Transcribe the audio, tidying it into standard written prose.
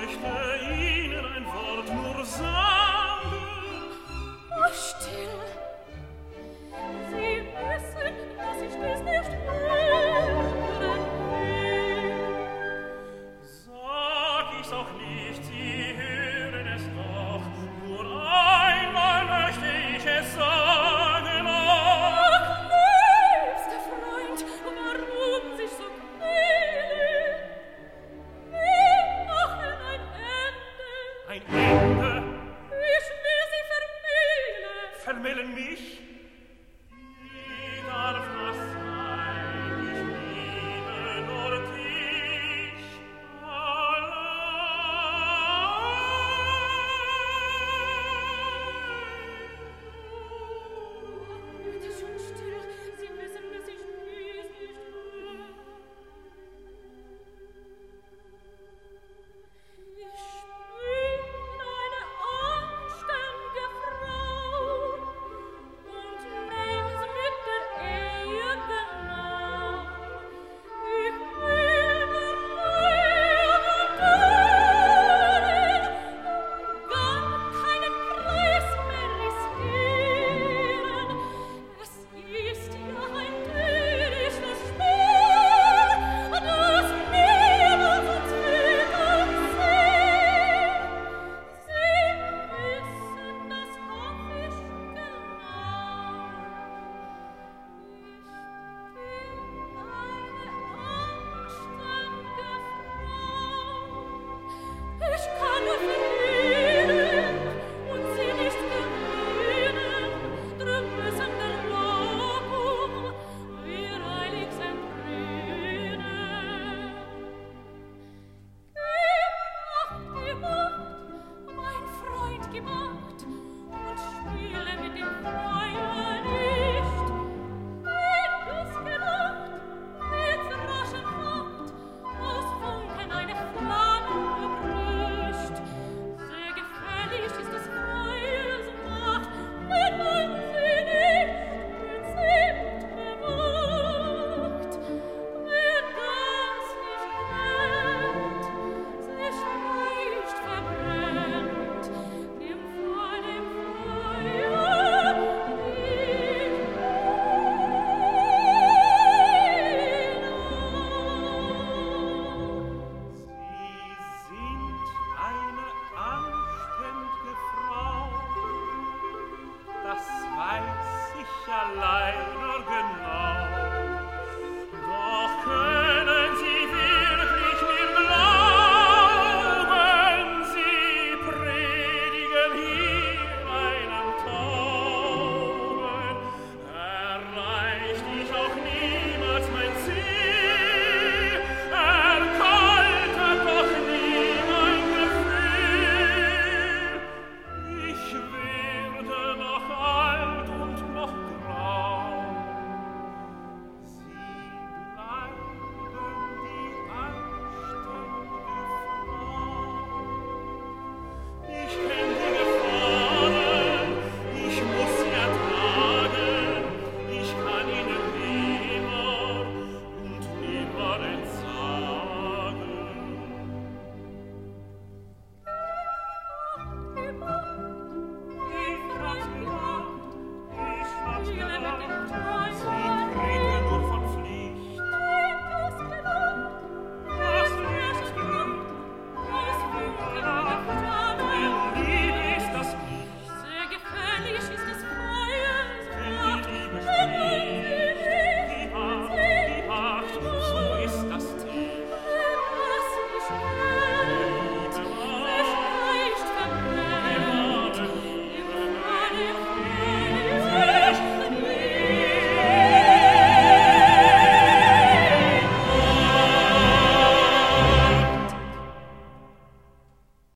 möchte Ihnen ein Wort nur sagen. Oh, still! Sie wissen, dass ich dies nicht hören will. Sag ich's auch nicht, Sie hören es doch. Nur einmal möchte ich es sagen. Ach, liebster Freund, warum sich so quälen? Wir machen ein Ende. Ein Ende? Ich will Sie vermählen. Vermählen mich? Wie darf das sein? Ich liebe nur dich allein. Bitte schon still, Sie wissen, dass ich dies nicht will. Ich bin eine anständige Frau und nehm's mit der Ehe genau. Ich will der Ehe und gar keinen Preis mehr riskieren. Es ist ja ein tödliches Spiel, das niemals uns fügen sehen. Sie wissen, das hab ich genau. Ich bin eine anständige Frau. Ich kann nur verlieren und sie nicht gewinnen. Drum müssen der Lockum wir eilig entrinnen. Gib Acht, mein Freund, gib Acht und spiele mit dem Feuer nicht. Wenn du's gemacht, mit raschen Macht aus Funken eine Flamme brüscht. Sehr gefällig ist des Feuers Macht, wenn man sie nicht mit Zimt bewacht. Wer das nicht kennt, sich leicht verbrennt, dem Feuer nicht Sie sind eine anständige Frau, das weiß ich allein.